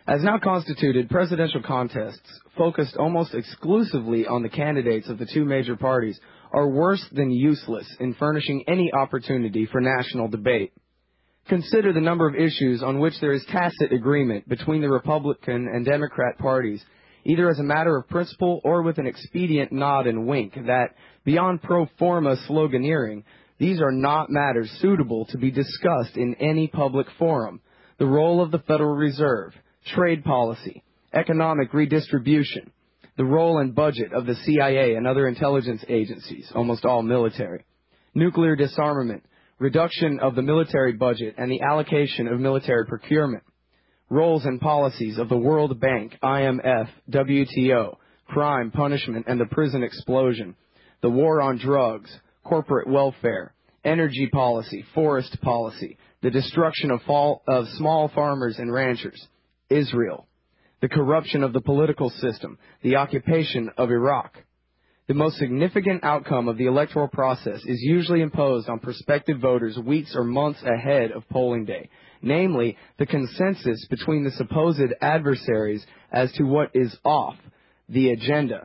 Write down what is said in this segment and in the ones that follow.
As now constituted, presidential contests focused almost exclusively on the candidates of the two major parties are worse than useless in furnishing any opportunity for national debate. Consider the number of issues on which there is tacit agreement between the Republican and Democrat parties, either as a matter of principle or with an expedient nod and wink, that, beyond pro forma sloganeering, these are not matters suitable to be discussed in any public forum. The role of the Federal Reserve, trade policy, economic redistribution, the role and budget of the CIA and other intelligence agencies, almost all military, nuclear disarmament, reduction of the military budget and the allocation of military procurement, roles and policies of the World Bank, IMF, WTO, crime, punishment, and the prison explosion, the war on drugs, corporate welfare, energy policy, forest policy, the destruction of small farmers and ranchers, Israel, the corruption of the political system, the occupation of Iraq. The most significant outcome of the electoral process is usually imposed on prospective voters weeks or months ahead of polling day, namely the consensus between the supposed adversaries as to what is off the agenda.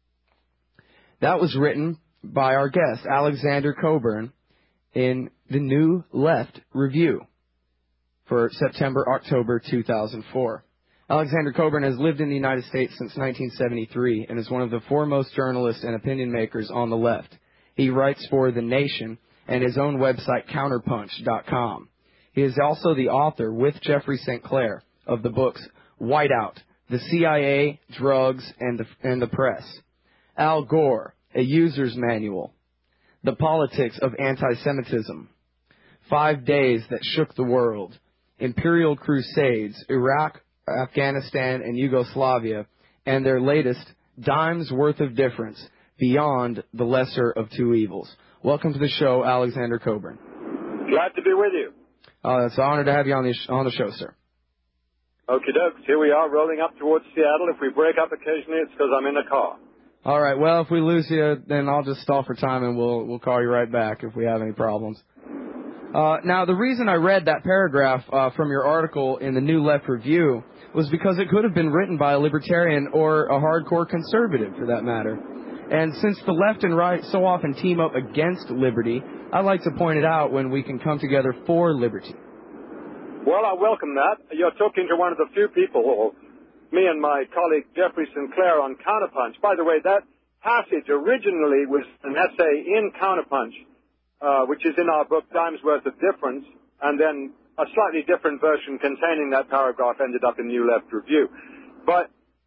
That was written by our guest, Alexander Cockburn, in the New Left Review for September-October 2004. Alexander Cockburn has lived in the United States since 1973 and is one of the foremost journalists and opinion makers on the left. He writes for The Nation and his own website, Counterpunch.com. He is also the author, with Jeffrey St. Clair, of the books Whiteout, The CIA, Drugs, and the Press, Al Gore, A User's Manual, The Politics of Anti-Semitism, 5 Days That Shook the World, Imperial Crusades, Iraq, Afghanistan, and Yugoslavia, and their latest, Dime's Worth of Difference, Beyond the Lesser of Two Evils. Welcome to the show, Alexander Cockburn. Glad to be with you. It's an honor to have you on the show, sir. Okie dokes. Here we are rolling up towards Seattle. If we break up occasionally, it's because I'm in the car. All right. Well, if we lose you, then I'll just stall for time and we'll call you right back if we have any problems. Now, the reason I read that paragraph from your article in the New Left Review was because it could have been written by a libertarian or a hardcore conservative, for that matter. And since the left and right so often team up against liberty, I like to point it out when we can come together for liberty. Well, I welcome that. You're talking to one of the few people, or me and my colleague Jeffrey St. Clair on Counterpunch. By the way, that passage originally was an essay in Counterpunch, which is in our book, Dime's Worth of Difference, and then a slightly different version containing that paragraph ended up in New Left Review. But,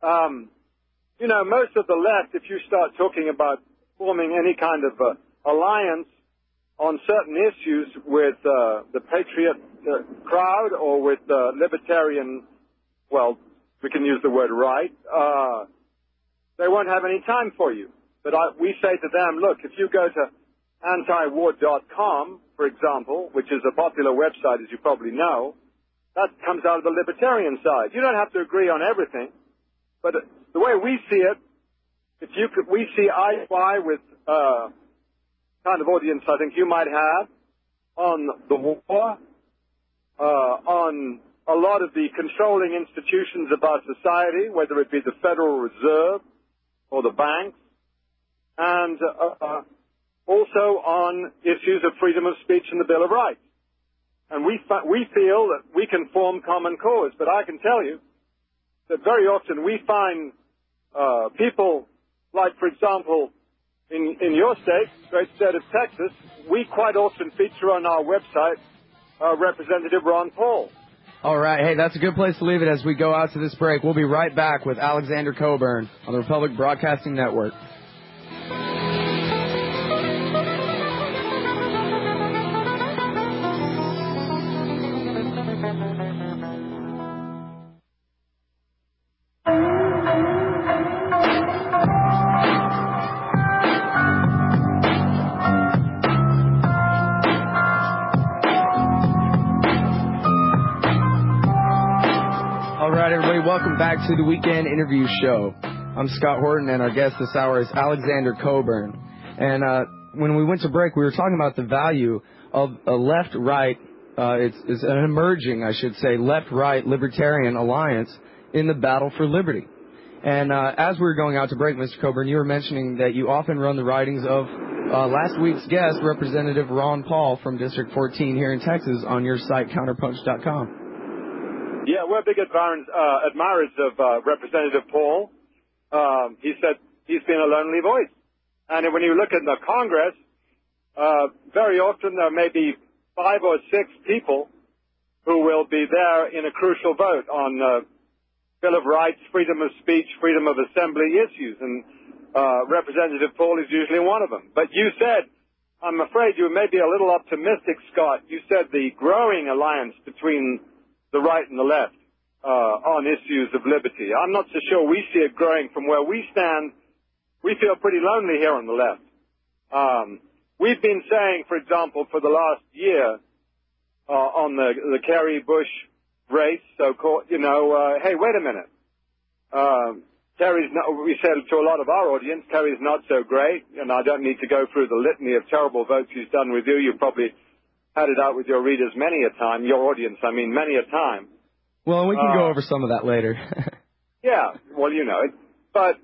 most of the left, if you start talking about forming any kind of alliance on certain issues with the patriot crowd or with libertarian, well, we can use the word right, they won't have any time for you. But we say to them, look, if you go to antiwar.com, for example, which is a popular website, as you probably know, that comes out of the libertarian side. You don't have to agree on everything, but the way we see it, we see eye to eye with kind of audience I think you might have on the war, on a lot of the controlling institutions of our society, whether it be the Federal Reserve or the banks, and also on issues of freedom of speech and the Bill of Rights. And we feel that we can form common cause, but I can tell you that very often we find people like, for example, in your state, great state of Texas, we quite often feature on our website Representative Ron Paul. All right. Hey, that's a good place to leave it as we go out to this break. We'll be right back with Alexander Cockburn on the Republic Broadcasting Network. Welcome back to the Weekend Interview Show. I'm Scott Horton, and our guest this hour is Alexander Cockburn. And when we went to break, we were talking about the value of a left-right, it's an emerging, I should say, left-right libertarian alliance in the battle for liberty. And as we were going out to break, Mr. Coburn, you were mentioning that you often run the writings of last week's guest, Representative Ron Paul from District 14 here in Texas, on your site, counterpunch.com. Yeah, we're big admirers of Representative Paul. He said he's been a lonely voice. And when you look at the Congress, very often there may be 5 or 6 people who will be there in a crucial vote on Bill of Rights, freedom of speech, freedom of assembly issues. And Representative Paul is usually one of them. But you said, I'm afraid you may be a little optimistic, Scott. You said the growing alliance between the right and the left on issues of liberty. I'm not so sure we see it growing from where we stand. We feel pretty lonely here on the left. We've been saying, for example, for the last year on the Kerry-Bush race, so-called, hey, wait a minute. Kerry's not, we said to a lot of our audience, Kerry's not so great, and I don't need to go through the litany of terrible votes he's done with you. You've probably had it out with your readers many a time, your audience, I mean, many a time. Well, we can go over some of that later. Yeah, well, you know it. But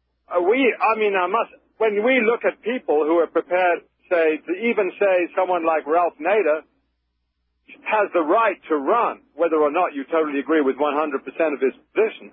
when we look at people who are prepared, to even say someone like Ralph Nader has the right to run, whether or not you totally agree with 100% of his positions,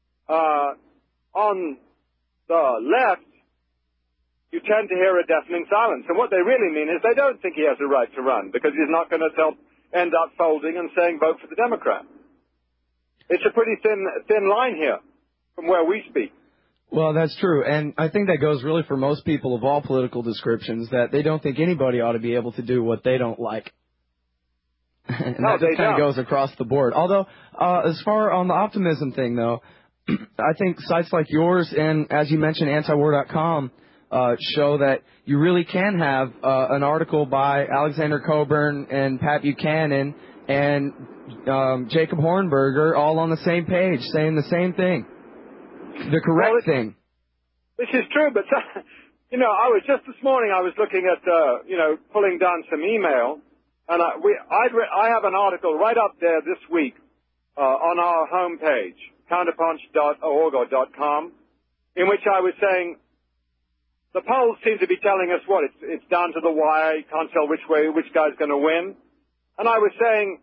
on the left, you tend to hear a deafening silence. And what they really mean is they don't think he has a right to run because he's not going to end up folding and saying vote for the Democrat. It's a pretty thin line here from where we speak. Well, that's true. And I think that goes really for most people of all political descriptions, that they don't think anybody ought to be able to do what they don't like. And no, that just kind of goes across the board. Although, as far on the optimism thing, though, I think sites like yours and, as you mentioned, antiwar.com show that you really can have an article by Alexander Coburn and Pat Buchanan and Jacob Hornberger all on the same page saying the same thing, the correct thing. This is true, but, I was just this morning, I was looking at, pulling down some email, and I have an article right up there this week on our homepage, counterpunch.org or .com, in which I was saying the polls seem to be telling us what? It's down to the wire. You can't tell which guy's going to win. And I was saying,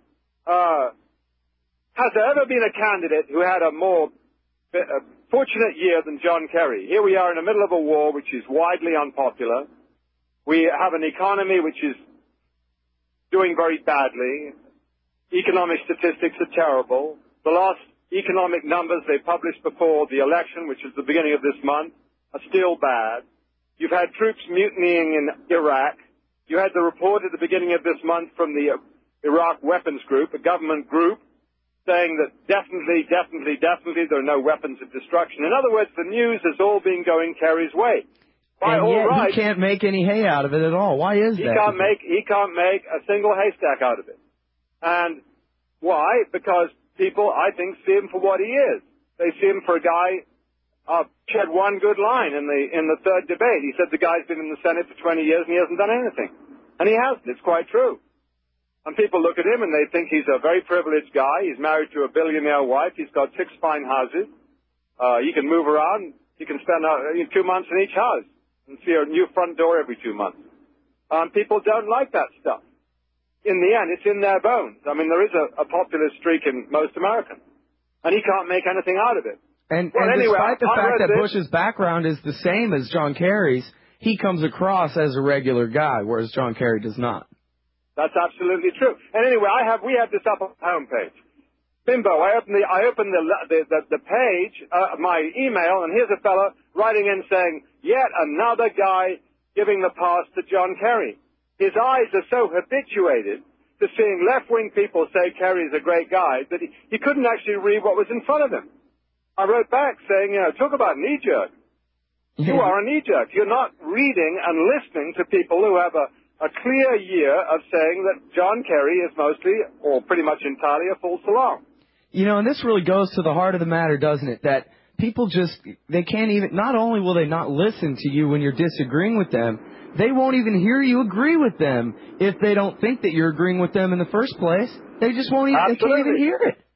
has there ever been a candidate who had a more fortunate year than John Kerry? Here we are in the middle of a war which is widely unpopular. We have an economy which is doing very badly. Economic statistics are terrible. The last economic numbers they published before the election, which is the beginning of this month, are still bad. You've had troops mutinying in Iraq. You had the report at the beginning of this month from the Iraq Weapons Group, a government group, saying that definitely there are no weapons of destruction. In other words, the news has all been going Kerry's way. And yet he can't make any hay out of it at all. Why is that? He can't make a single haystack out of it. And why? Because people, I think, see him for what he is. They see him for a guy. He had one good line in the third debate. He said the guy's been in the Senate for 20 years and he hasn't done anything. And he hasn't. It's quite true. And people look at him and they think he's a very privileged guy. He's married to a billionaire wife. He's got 6 fine houses. He can move around. He can spend 2 months in each house and see a new front door every 2 months. People don't like that stuff. In the end, it's in their bones. I mean, there is a populist streak in most Americans. And he can't make anything out of it. And despite the fact that Bush's background is the same as John Kerry's, he comes across as a regular guy, whereas John Kerry does not. That's absolutely true. And anyway, we have this up on the homepage. Bimbo, I opened the page, my email, and here's a fellow writing in saying, yet another guy giving the pass to John Kerry. His eyes are so habituated to seeing left-wing people say Kerry's a great guy that he couldn't actually read what was in front of him. I wrote back saying, talk about knee-jerk. You are a knee-jerk. You're not reading and listening to people who have a clear year of saying that John Kerry is mostly, or pretty much entirely, a false alarm. And this really goes to the heart of the matter, doesn't it? That people they can't even, not only will they not listen to you when you're disagreeing with them, they won't even hear you agree with them if they don't think that you're agreeing with them in the first place. They just won't even, they can't even hear it.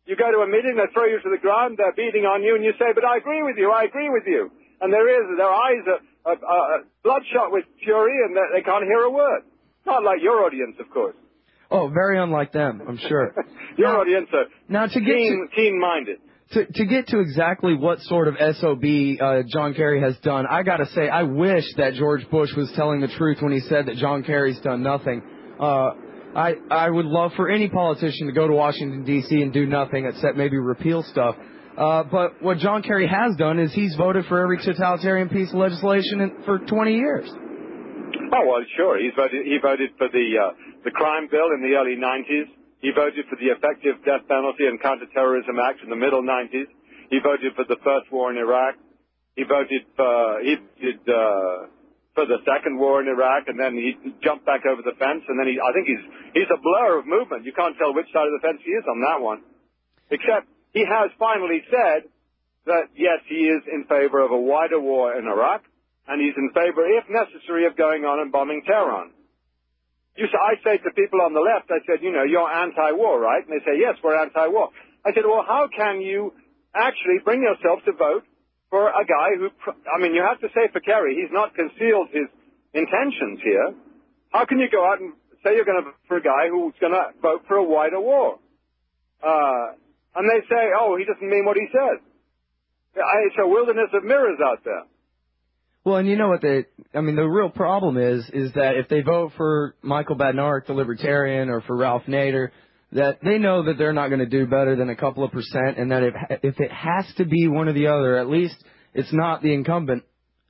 You go to a meeting, they throw you to the ground, they're beating on you, and you say, but I agree with you, I agree with you. And their eyes are bloodshot with fury, and they can't hear a word. Not like your audience, of course. Oh, very unlike them, I'm sure. Your audience are now keen-minded. To get to exactly what sort of SOB John Kerry has done, I got to say, I wish that George Bush was telling the truth when he said that John Kerry's done nothing. I would love for any politician to go to Washington, D.C. and do nothing except maybe repeal stuff. But what John Kerry has done is he's voted for every totalitarian piece of legislation for 20 years. Oh, well, sure. He voted for the crime bill in the early 90s. He voted for the Effective Death Penalty and Counterterrorism Act in the middle 90s. He voted for the first war in Iraq. He voted for the second war in Iraq, and then he jumped back over the fence, and then I think he's a blur of movement. You can't tell which side of the fence he is on that one. Except he has finally said that, yes, he is in favor of a wider war in Iraq, and he's in favor, if necessary, of going on and bombing Tehran. I say to people on the left, I said, you're anti-war, right? And they say, yes, we're anti-war. I said, well, how can you actually bring yourself to vote for a guy who, you have to say for Kerry, he's not concealed his intentions here. How can you go out and say you're going to vote for a guy who's going to vote for a wider war? And they say, oh, he doesn't mean what he says. It's a wilderness of mirrors out there. Well, and you know what the real problem is that if they vote for Michael Badnarik, the Libertarian, or for Ralph Nader, that they know that they're not going to do better than a couple of percent, and that if it has to be one or the other, at least it's not the incumbent.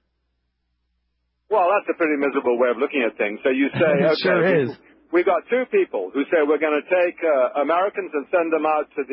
Well, that's a pretty miserable way of looking at things. So you say, okay, sure is. We've got two people who say we're going to take Americans and send them out to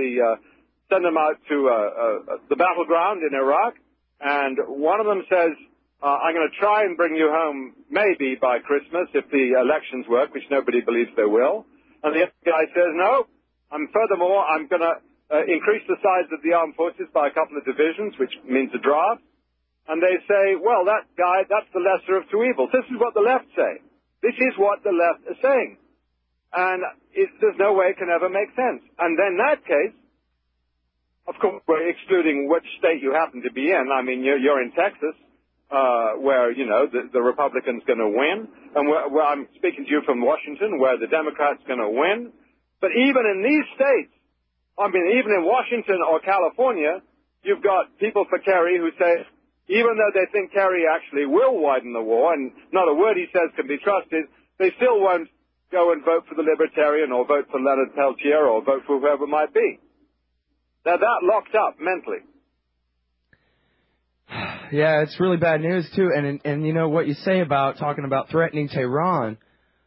the battleground in Iraq, and one of them says, I'm going to try and bring you home maybe by Christmas if the elections work, which nobody believes they will. And the other guy says, no, furthermore, I'm going to increase the size of the armed forces by a couple of divisions, which means a draft. And they say, well, that guy, that's the lesser of two evils. This is what the left say. This is what the left is saying. And there's no way it can ever make sense. And then in that case, of course, we're excluding which state you happen to be in. You're in Texas, where, the Republican's going to win, and where I'm speaking to you from Washington, where the Democrat's going to win. But even in these states, even in Washington or California, you've got people for Kerry who say, even though they think Kerry actually will widen the war, and not a word he says can be trusted, they still won't go and vote for the Libertarian or vote for Leonard Peltier or vote for whoever it might be. They're that locked up mentally. Yeah, it's really bad news, too. And you know what you say about talking about threatening Tehran,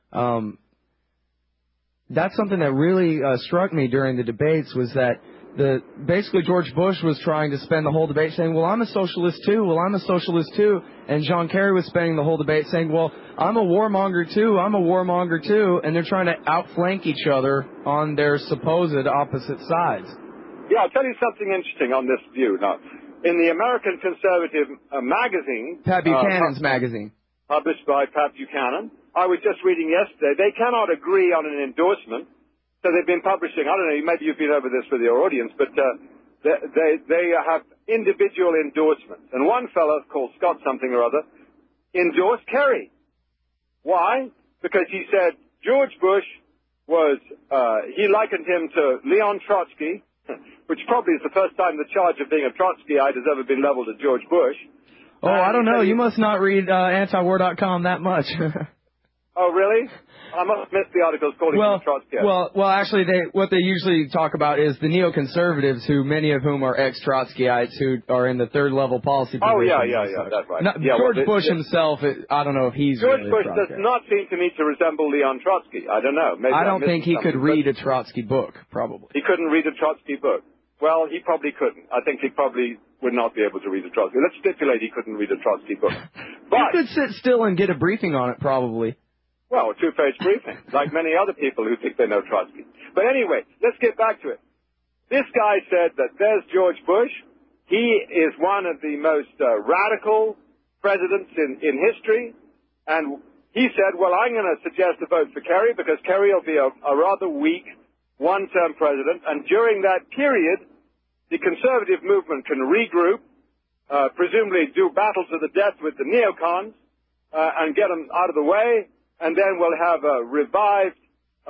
that's something that really struck me during the debates, was that basically George Bush was trying to spend the whole debate saying, well, I'm a socialist, too. Well, I'm a socialist, too. And John Kerry was spending the whole debate saying, well, I'm a warmonger, too. I'm a warmonger, too. And they're trying to outflank each other on their supposed opposite sides. Yeah, I'll tell you something interesting on this view. Now, in the American Conservative magazine, Pat Buchanan's magazine, published by Pat Buchanan, I was just reading yesterday, they cannot agree on an endorsement, so they've been publishing, I don't know, maybe you've been over this with your audience, but they have individual endorsements. And one fellow called Scott something or other endorsed Kerry. Why? Because he said George Bush he likened him to Leon Trotsky, which probably is the first time the charge of being a Trotskyite has ever been leveled at George Bush. Oh, I don't know. You must not read antiwar.com that much. Oh, really? I must have missed the articles calling him a Trotskyite. Well, actually, what they usually talk about is the neoconservatives, who many of whom are ex-Trotskyites, who are in the third-level policy position. Oh, yeah, that's right. George Bush himself, I don't know if he's George really Bush does not seem to me to resemble Leon Trotsky. I don't know. Maybe I don't think he could read a Trotsky book, probably. He couldn't read a Trotsky book. Well, he probably couldn't. I think he probably would not be able to read a Trotsky. Let's stipulate he couldn't read a Trotsky book. But you could sit still and get a briefing on it, probably. Well, a two-page briefing, like many other people who think they know Trotsky. But anyway, let's get back to it. This guy said that there's George Bush. He is one of the most radical presidents in history. And he said, well, I'm going to suggest a vote for Kerry because Kerry will be a rather weak one-term president, and during that period, the conservative movement can regroup, presumably do battle to the death with the neocons, and get them out of the way, and then we'll have a revived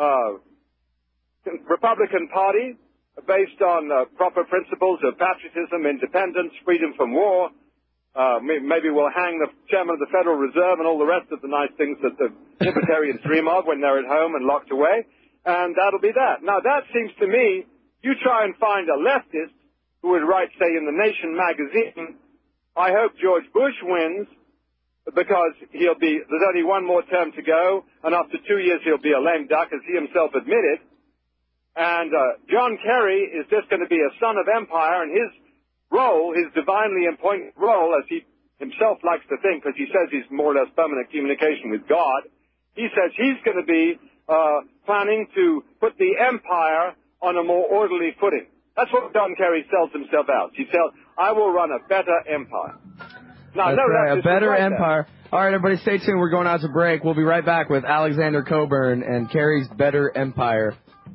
Republican Party based on proper principles of patriotism, independence, freedom from war. Maybe we'll hang the chairman of the Federal Reserve and all the rest of the nice things that the libertarians dream of when they're at home and locked away, and that'll be that. Now, that seems to me, you try and find a leftist who would write, say, in The Nation magazine, I hope George Bush wins because there's only one more term to go, and after 2 years he'll be a lame duck, as he himself admitted. And John Kerry is just going to be a son of empire, and his role, his divinely appointed role, as he himself likes to think, because he says he's more or less permanent communication with God, he says he's going to be planning to put the empire on a more orderly footing. That's what John Kerry sells himself out. He sells, I will run a better empire. Now, that's no, right, a better right empire. All right, everybody, stay tuned. We're going out to break. We'll be right back with Alexander Cockburn and Kerry's Better Empire.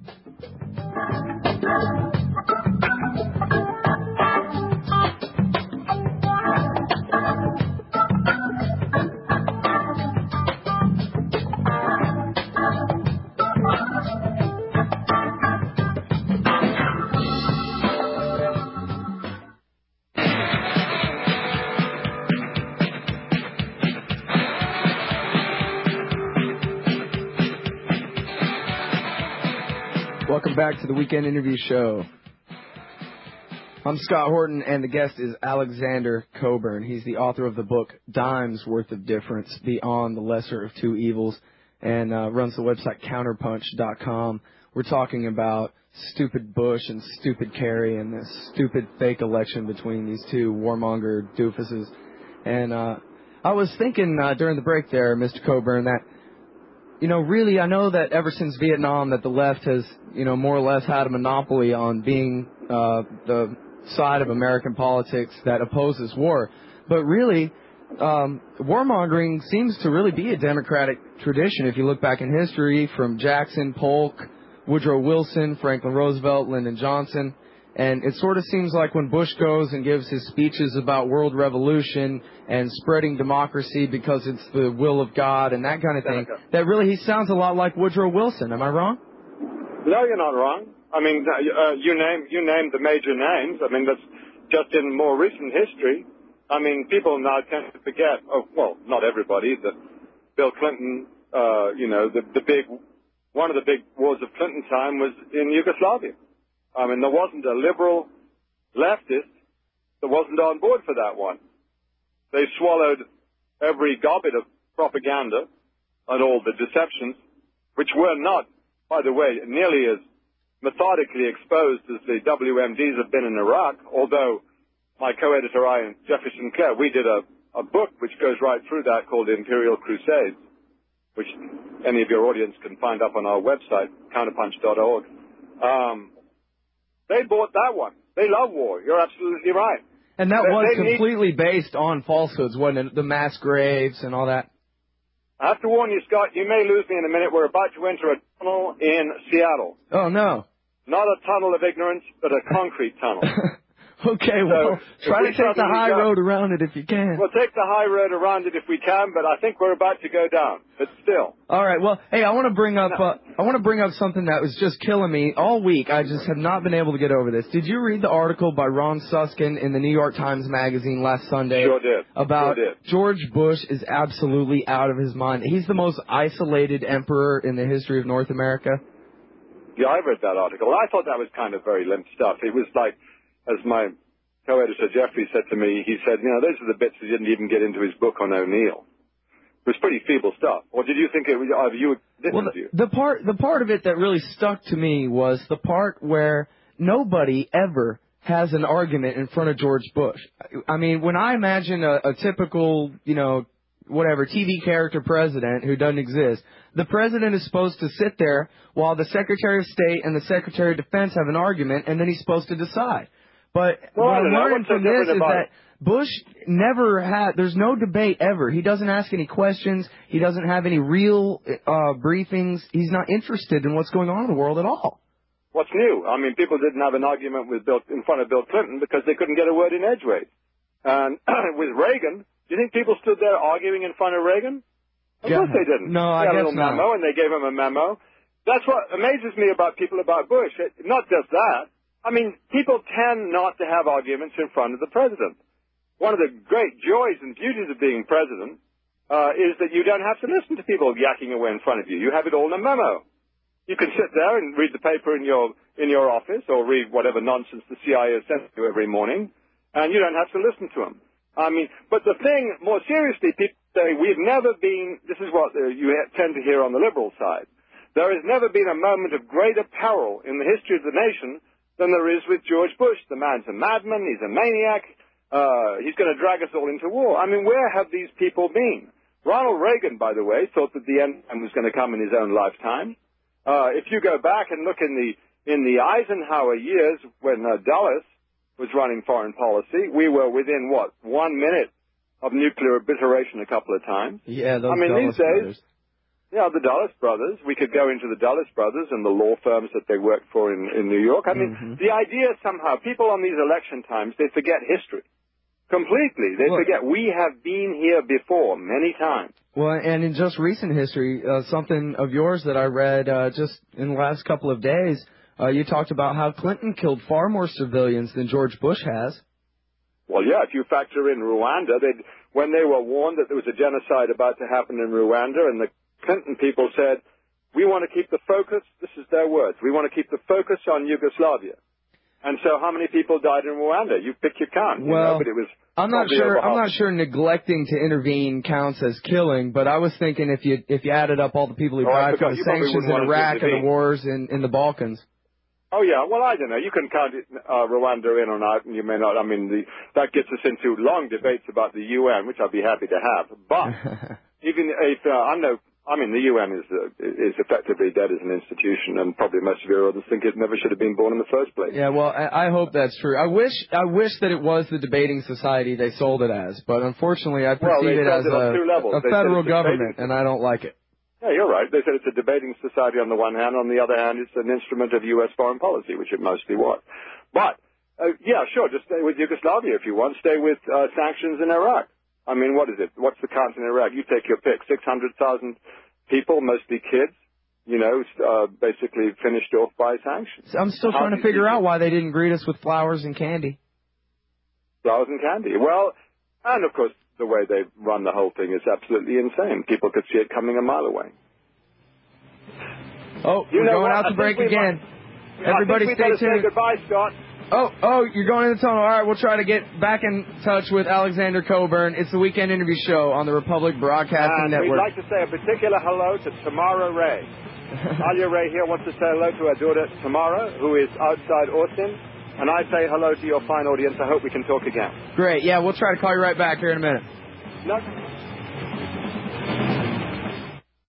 Welcome back to the Weekend Interview Show. I'm Scott Horton, and the guest is Alexander Cockburn. He's the author of the book Dimes Worth of Difference, Beyond the Lesser of Two Evils, and runs the website counterpunch.com. We're talking about stupid Bush and stupid Kerry and this stupid fake election between these two warmonger doofuses. And I was thinking during the break there, Mr. Cockburn, that really, I know that ever since Vietnam that the left has, more or less had a monopoly on being the side of American politics that opposes war. But really, warmongering seems to really be a Democratic tradition. If you look back in history, from Jackson, Polk, Woodrow Wilson, Franklin Roosevelt, Lyndon Johnson. And it sort of seems like when Bush goes and gives his speeches about world revolution and spreading democracy because it's the will of God and that kind of thing, that really he sounds a lot like Woodrow Wilson. Am I wrong? No, you're not wrong. I mean, you named the major names. I mean, that's just in more recent history. I mean, people now tend to forget. Oh, well, not everybody. That Bill Clinton, one of the big wars of Clinton time was in Yugoslavia. I mean, there wasn't a liberal leftist that wasn't on board for that one. They swallowed every gobbet of propaganda and all the deceptions, which were not, by the way, nearly as methodically exposed as the WMDs have been in Iraq, although my co-editor, I and Jeffrey Sinclair, we did a book which goes right through that called Imperial Crusades, which any of your audience can find up on our website, counterpunch.org. They bought that one. They love war. You're absolutely right. And that was completely based on falsehoods, wasn't it? The mass graves and all that. I have to warn you, Scott, you may lose me in a minute. We're about to enter a tunnel in Seattle. Oh, no. Not a tunnel of ignorance, but a concrete tunnel. Okay, well, try to take the high road around it if you can. We'll take the high road around it if we can, but I think we're about to go down. But still. All right. Well, hey, I want to bring up something that was just killing me all week. I just have not been able to get over this. Did you read the article by Ron Susskind in the New York Times Magazine last Sunday? Sure did. About George Bush is absolutely out of his mind. He's the most isolated emperor in the history of North America. Yeah, I read that article. I thought that was kind of very limp stuff. It was like, as my co-editor Jeffrey said to me, he said, those are the bits he didn't even get into his book on O'Neill. It was pretty feeble stuff. Or did you think it was, the part of it that really stuck to me was the part where nobody ever has an argument in front of George Bush. I mean, when I imagine a typical, TV character president who doesn't exist, the president is supposed to sit there while the Secretary of State and the Secretary of Defense have an argument, and then he's supposed to decide. But what I'm learning from this is that Bush never had, there's no debate ever. He doesn't ask any questions. He doesn't have any real briefings. He's not interested in what's going on in the world at all. What's new? I mean, people didn't have an argument in front of Bill Clinton because they couldn't get a word in edgeways. And with Reagan, do you think people stood there arguing in front of Reagan? Of course they didn't. No, I guess not. They had a little memo, and they gave him a memo. That's what amazes me about people about Bush. Not just that. I mean, people tend not to have arguments in front of the president. One of the great joys and beauties of being president is that you don't have to listen to people yakking away in front of you. You have it all in a memo. You can sit there and read the paper in your office or read whatever nonsense the CIA sends you every morning, and you don't have to listen to them. I mean, but the thing, more seriously, people say we've never been, this is what you tend to hear on the liberal side, there has never been a moment of greater peril in the history of the nation than there is with George Bush. The man's a madman, he's a maniac, he's going to drag us all into war. I mean, where have these people been? Ronald Reagan, by the way, thought that the end was going to come in his own lifetime. If you go back and look in the Eisenhower years when Dulles was running foreign policy, we were within, 1 minute of nuclear obliteration a couple of times. Yeah, those Dulles these days, brothers. Yeah, the Dulles brothers. We could go into the Dulles brothers and the law firms that they worked for in New York. I mean, the idea somehow, people on these election times, they forget history. Completely. They forget we have been here before many times. Well, and in just recent history, something of yours that I read just in the last couple of days, you talked about how Clinton killed far more civilians than George Bush has. Well, yeah, if you factor in Rwanda, when they were warned that there was a genocide about to happen in Rwanda, and the Clinton people said, we want to keep the focus, this is their words, we want to keep the focus on Yugoslavia. And so how many people died in Rwanda? You pick your count. Well, but it was I'm not sure neglecting to intervene counts as killing, but I was thinking if you added up all the people who died from the sanctions in Iraq and the wars in the Balkans. Oh, yeah. Well, I don't know. You can count Rwanda in or out, and you may not. I mean, that gets us into long debates about the UN, which I'd be happy to have. But even if the UN is effectively dead as an institution, and probably most of your audience think it never should have been born in the first place. Yeah, well, I hope that's true. I wish that it was the debating society they sold it as, but unfortunately I perceive it as a federal government, and I don't like it. Yeah, you're right. They said it's a debating society on the one hand. On the other hand, it's an instrument of U.S. foreign policy, which it mostly was. But, yeah, sure, just stay with Yugoslavia if you want. Stay with sanctions in Iraq. I mean, what is it? What's the count in Iraq? You take your pick. 600,000 people, mostly kids, basically finished off by sanctions. I'm still trying to figure out why they didn't greet us with flowers and candy. Flowers and candy. Well, and of course, the way they run the whole thing is absolutely insane. People could see it coming a mile away. Oh, we're going out to break again. Everybody stay tuned. Say goodbye, Scott. Oh, you're going in the tunnel. All right, we'll try to get back in touch with Alexander Coburn. It's the Weekend Interview Show on the Republic Broadcasting Network. We'd like to say a particular hello to Tamara Ray. Alia Ray here wants to say hello to her daughter, Tamara, who is outside Austin. And I say hello to your fine audience. I hope we can talk again. Great. Yeah, we'll try to call you right back here in a minute. No.